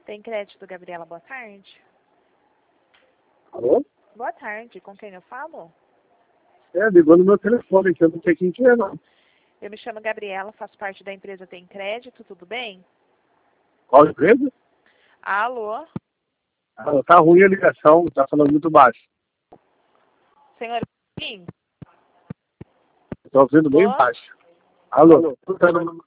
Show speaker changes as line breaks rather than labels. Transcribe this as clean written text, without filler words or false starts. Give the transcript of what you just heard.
Tem crédito, Gabriela. Boa tarde.
Alô?
Boa tarde. Com quem eu falo?
Ligou no meu telefone, que eu não sei quem que é, não.
Eu me chamo Gabriela, faço parte da empresa Tem Crédito, tudo bem?
Qual empresa?
Alô?
Tá ruim a ligação, tá falando muito baixo.
Senhor, sim?
Tô ouvindo bem
Alô?
baixo. Alô?